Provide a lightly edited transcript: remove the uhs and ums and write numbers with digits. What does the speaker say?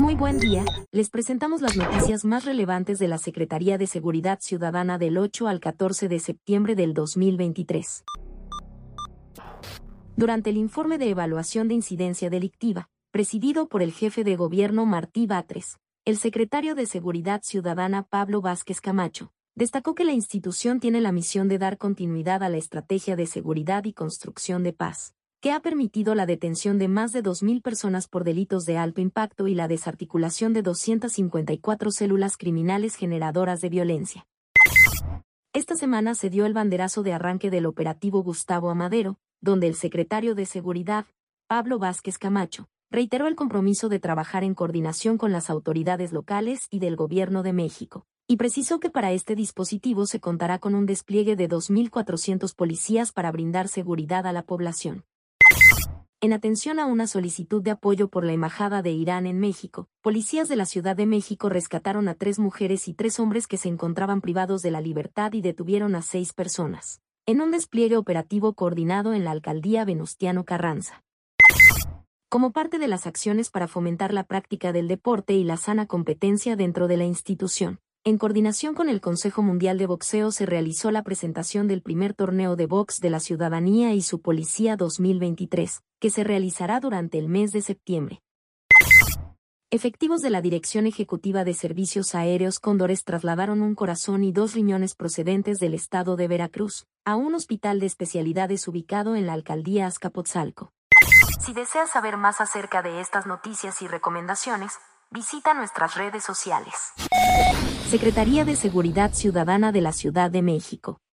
Muy buen día, les presentamos las noticias más relevantes de la Secretaría de Seguridad Ciudadana del 8 al 14 de septiembre del 2023. Durante el informe de evaluación de incidencia delictiva, presidido por el jefe de gobierno Martí Batres, el secretario de Seguridad Ciudadana Pablo Vázquez Camacho, destacó que la institución tiene la misión de dar continuidad a la estrategia de seguridad y construcción de paz, que ha permitido la detención de más de 2.000 personas por delitos de alto impacto y la desarticulación de 254 células criminales generadoras de violencia. Esta semana se dio el banderazo de arranque del operativo Gustavo Amadero, donde el secretario de Seguridad, Pablo Vázquez Camacho, reiteró el compromiso de trabajar en coordinación con las autoridades locales y del Gobierno de México, y precisó que para este dispositivo se contará con un despliegue de 2.400 policías para brindar seguridad a la población. En atención a una solicitud de apoyo por la Embajada de Irán en México, policías de la Ciudad de México rescataron a 3 mujeres y 3 hombres que se encontraban privados de la libertad y detuvieron a 6 personas, en un despliegue operativo coordinado en la alcaldía Venustiano Carranza. Como parte de las acciones para fomentar la práctica del deporte y la sana competencia dentro de la institución, en coordinación con el Consejo Mundial de Boxeo se realizó la presentación del primer torneo de box de la ciudadanía y su policía 2023, que se realizará durante el mes de septiembre. Efectivos de la Dirección Ejecutiva de Servicios Aéreos Cóndores trasladaron un corazón y 2 riñones procedentes del estado de Veracruz, a un hospital de especialidades ubicado en la alcaldía Azcapotzalco. Si deseas saber más acerca de estas noticias y recomendaciones, visita nuestras redes sociales. Secretaría de Seguridad Ciudadana de la Ciudad de México.